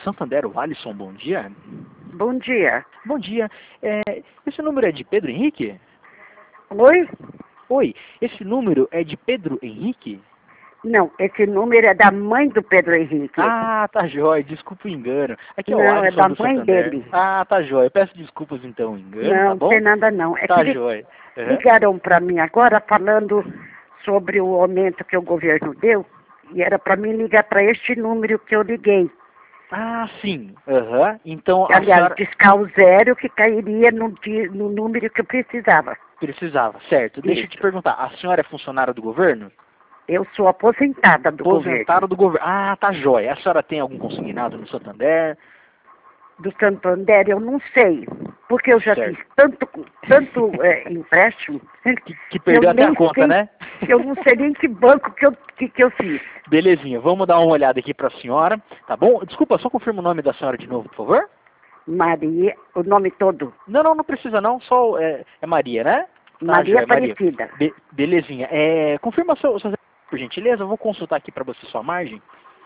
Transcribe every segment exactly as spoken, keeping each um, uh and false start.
Santander, o Alisson, bom dia. Bom dia. Bom dia. É, esse número é de Pedro Henrique? Oi? Oi, esse número é de Pedro Henrique? Não, esse número é da mãe do Pedro Henrique. Ah, tá jóia, desculpa o engano. Aqui é o Não, é Alisson da do mãe Santander. dele. Ah, tá jóia. Peço desculpas então o engano, Não, tá não bom? tem nada não. É Tá que jóia. Uhum. ligaram para mim agora falando sobre o aumento que o governo deu e era para mim ligar para este número que eu liguei. Ah, sim. Aham. Então a Aliás, senhora discar o zero que cairia no, di- no número que eu precisava. precisava, certo. Deixa eu te Isso. perguntar, a senhora é funcionária do governo? Eu sou aposentada do Aposentada governo. do governo. Ah, tá jóia. A senhora tem algum consignado no Santander? Do Santander, eu não sei, porque eu já Certo. fiz tanto, tanto é, empréstimo, Que, que eu perdeu até nem a conta, sei, né? eu não sei nem que banco que eu, que, que eu fiz. Belezinha, vamos dar uma olhada aqui para a senhora, tá bom? Desculpa, só confirma o nome da senhora de novo, por favor? Maria, o nome todo, Não, não, não precisa não, só é, é Maria, né? Tá, Maria joia, Maria. Aparecida. Be belezinha. É, confirma seu, seu, por gentileza, eu vou consultar aqui para você sua margem.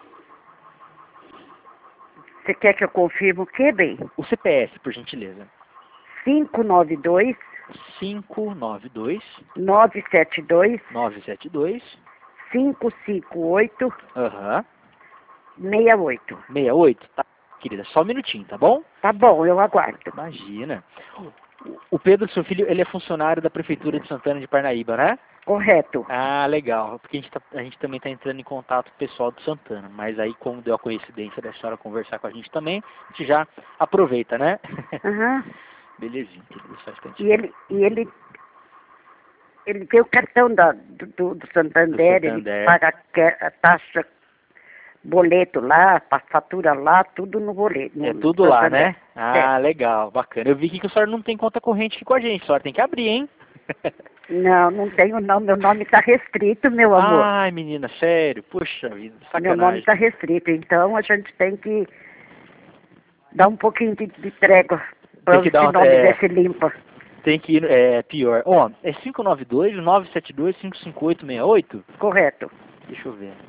Você quer que eu confirme o quê, bem? O C P F, por gentileza. cinco nove dois, cinco nove dois, nove sete dois, nove sete dois, cinco cinco oito, aham, seis oito. sessenta e oito, tá? Querida, só um minutinho, tá bom? Tá bom, eu aguardo. Imagina. O Pedro, seu filho, ele é funcionário da Prefeitura de Santana de Parnaíba, né? Correto. Ah, legal. Porque a gente, tá, a gente também está entrando em contato com o pessoal do Santana. Mas aí, como deu a coincidência da senhora conversar com a gente também, a gente já aproveita, né? Aham. Belezinha, querido, só um instantinho. E ele, e ele, ele tem o cartão da, do, do do Santander, Do ele Santander. paga a, a taxa, boleto lá, pa- fatura lá, tudo no boleto. no É tudo lá, Santander. né? Ah, legal, bacana. Eu vi aqui que a senhora não tem conta corrente aqui com a gente, a senhora tem que abrir, hein? Não, não tenho não, meu nome está restrito, meu amor. Ai, menina, sério, puxa vida, Meu nome sacanagem. está restrito, então a gente tem que dar um pouquinho de, de trégua para Tem que esse dar uma- nome é. desse limpa. Tem que ir, é pior. Ó, é cinco nove dois, nove sete dois, cinco cinco oito, seis oito? Correto. Deixa eu ver.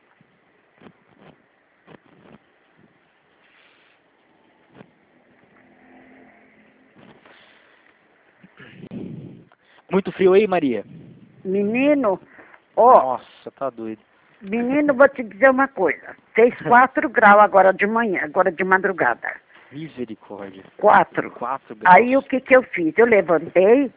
Muito frio aí, Maria? Menino, ó, Nossa, tá doido. menino, vou te dizer uma coisa. Fez quatro graus agora de manhã, agora de madrugada. Misericórdia. Quatro. Quatro graus. Aí o que que eu fiz? Eu levantei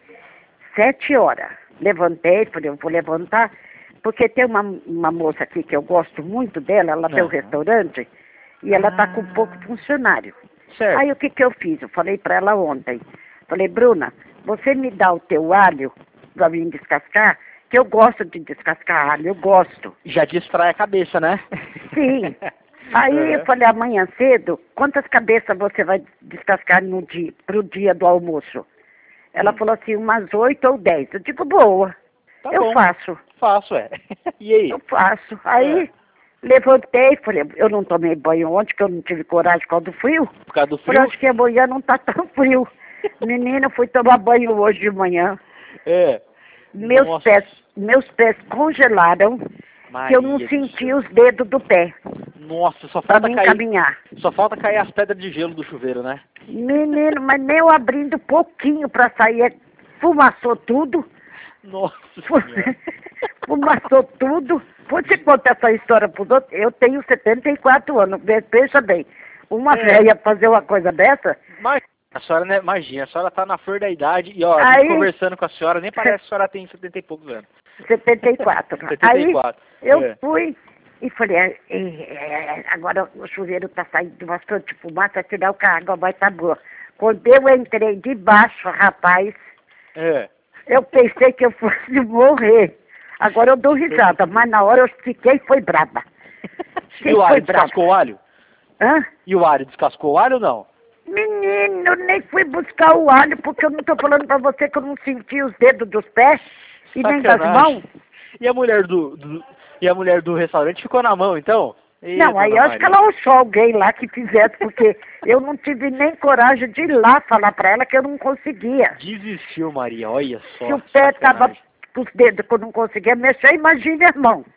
sete horas. Levantei, falei, eu vou levantar, porque tem uma, uma moça aqui que eu gosto muito dela, ela tem um Aham. restaurante, e ela tá com Ah. pouco funcionário. Certo. Aí o que que eu fiz? Eu falei para ela ontem. Falei, Bruna, você me dá o teu alho para mim descascar? Que eu gosto de descascar alho, eu gosto. Já distrai a cabeça, né? Sim. Aí eu Aham. falei, amanhã cedo, quantas cabeças você vai descascar no dia, pro dia do almoço? Ela Hum. falou assim, umas oito ou dez. Eu digo, boa, Tá eu bom. faço, Faço, é. E aí? eu faço. Aí É. levantei, falei, eu não tomei banho ontem, que eu não tive coragem por causa do frio. Por causa do Falei, frio? acho que amanhã não tá tão frio. Menina, eu fui tomar banho hoje de manhã. É. Meus Nossa. pés, meus pés congelaram, que eu não Maria do senti céu. os dedos do pé Nossa, só para falta mim cair. caminhar. Só falta cair as pedras de gelo do chuveiro, né? Menino, mas nem eu abrindo pouquinho para sair, fumaçou tudo. Nossa Fu- senhora. Fumaçou tudo. Você conta essa história para os outros? Eu tenho setenta e quatro anos, ve- veja bem. Uma É. velha fazer uma coisa dessa, Mas a senhora, né, imagina, a senhora tá na flor da idade e ó, a Aí- gente conversando com a senhora, nem parece que a senhora tem setenta e poucos anos. setenta e quatro. setenta e quatro. Aí eu É. fui e falei, é, é, é, agora o chuveiro está saindo bastante fumaça, senão que a água vai estar boa. Quando eu entrei debaixo, rapaz, É. eu pensei que eu fosse morrer. Agora eu dou risada, mas na hora eu fiquei, foi braba. E o Foi alho, bravo. descascou o alho? Hã? E o alho, descascou o alho ou não? Menino, eu nem fui buscar o alho, porque eu não estou falando para você que eu não senti os dedos dos pés e nem das Sacanagem. mãos. E a mulher do, do- e a mulher do restaurante ficou na mão, então? Eita, Não, aí eu dona acho que Maria. ela achou alguém lá que fizesse, porque eu não tive nem coragem de ir lá falar para ela que eu não conseguia. Desistiu, Maria, olha só. Se o pé estava sacanagem. com os dedos que eu não conseguia mexer, imagine a mão.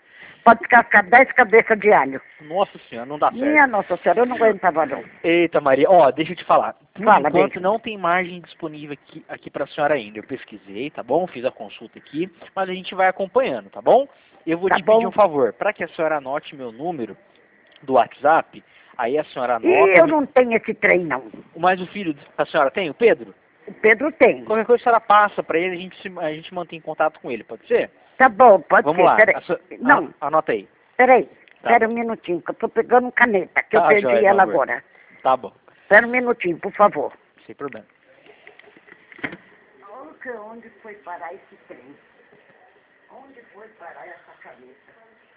pode descascar dez cabeças de alho. Nossa senhora, não dá certo. Minha Nossa Senhora, eu não aguentava não. Eita, Maria. Ó, deixa eu te falar. Por Fala, enquanto bem. não tem margem disponível aqui, aqui para a senhora ainda. Eu pesquisei, tá bom? Fiz a consulta aqui, mas a gente vai acompanhando, tá bom? Eu vou Tá te bom. pedir um favor. Para que a senhora anote meu número do WhatsApp, aí a senhora anota... E eu não tenho esse trem não. Mas o filho da senhora tem, o Pedro? O Pedro tem. Qualquer coisa a senhora passa para ele, a gente, se, a gente mantém contato com ele, pode ser? Tá bom, pode Vamos ser. lá. Peraí. A sua- Não, a- Anota aí. peraí. Tá Espera bom. um minutinho, que eu tô pegando caneta, que eu Tá, perdi joia, meu ela amor. agora. Tá bom. Espera um minutinho, por favor. Sem problema. Onde foi parar esse trem? Onde foi parar essa caneta?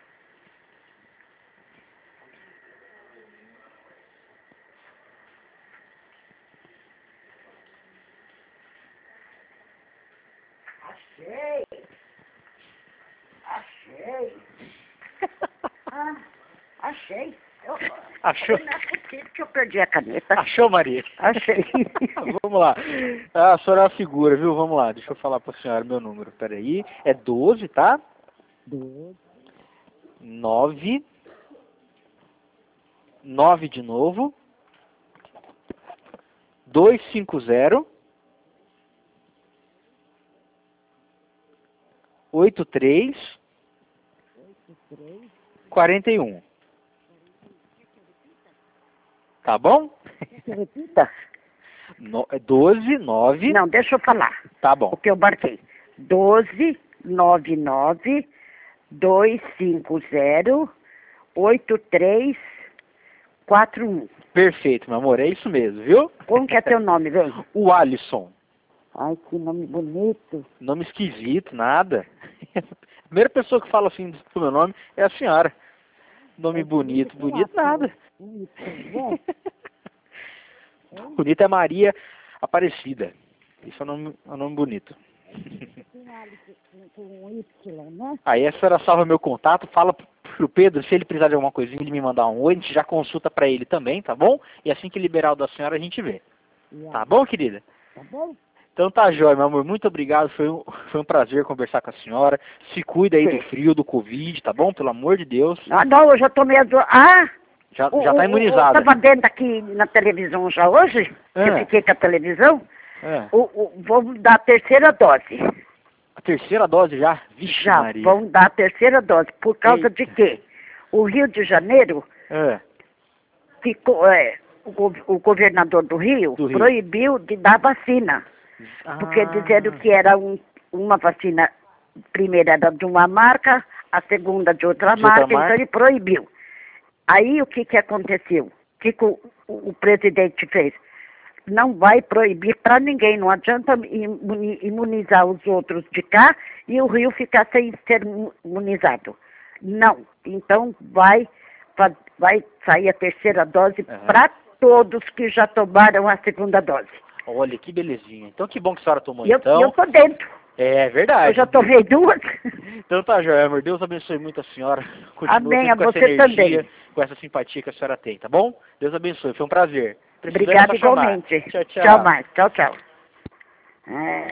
Achei! Achei! Ah, achei! Eu, Achou? Não é possível que eu perdi a caneta. Achou, Maria? Achei. Vamos lá. Ah, a senhora é uma figura, viu? Vamos lá. Deixa eu falar pra senhora meu número. Peraí. É doze, tá? nove. nove de novo. dois cinco zero. oito três. quarenta e um. Tá bom? Repita. No, é doze, nove. Não, deixa eu falar. Tá O bom. que eu marquei. doze, nove nove, dois cinco zero, oito três quatro um. Perfeito, meu amor. É isso mesmo, viu? Como que é teu nome, vem? O Alisson. Ai, que nome bonito. Nome esquisito, nada. A primeira pessoa que fala assim do meu nome é a senhora. Nome bonito, bonito nada. Bonito é Maria Aparecida. Isso é um nome, é um nome bonito. Aí a senhora salva meu contato, fala pro Pedro, se ele precisar de alguma coisinha, ele me mandar um oi, a gente já consulta pra ele também, tá bom? E assim que liberar o da senhora, a gente vê. Tá bom, querida? Tá bom? Então tá jóia, meu amor. Muito obrigado. Foi um, foi um prazer conversar com a senhora. Se cuida aí do frio, do Covid, tá bom? Pelo amor de Deus. Ah, não, eu já tomei a do... Ah! Já, o- já tá o- imunizada. Eu estava vendo aqui na televisão já hoje, que Ah. eu fiquei com a televisão. É. O, o, vamos dar a terceira dose. A terceira dose já? Vixe, Já, Maria. vão dar a terceira dose. Por causa Eita. de quê? O Rio de Janeiro É. ficou... É, o, go- o governador do Rio, Do Rio. proibiu de dar vacina. Porque Ah. disseram que era um, uma vacina, primeira era de uma marca, a segunda de outra De outra marca, então marca. ele proibiu. Aí o que, que aconteceu? O que, que o, o, o presidente fez? Não vai proibir para ninguém, não adianta imuni- imunizar os outros de cá e o Rio ficar sem ser imu- imunizado. Não. Então vai, fa- vai sair a terceira dose Aham. para todos que já tomaram a segunda dose. Olha, que belezinha. Então que bom que a senhora tomou, E eu, então. eu tô dentro. É verdade. Eu já tomei duas. Então tá jóia, amor. Deus abençoe muito a senhora. Continua Amém, sempre a com essa você energia, também. com essa simpatia que a senhora tem, tá bom? Deus abençoe. Foi um prazer. Precisando, é Obrigada só chamar. igualmente. Tchau, tchau. mais. Tchau, tchau. É.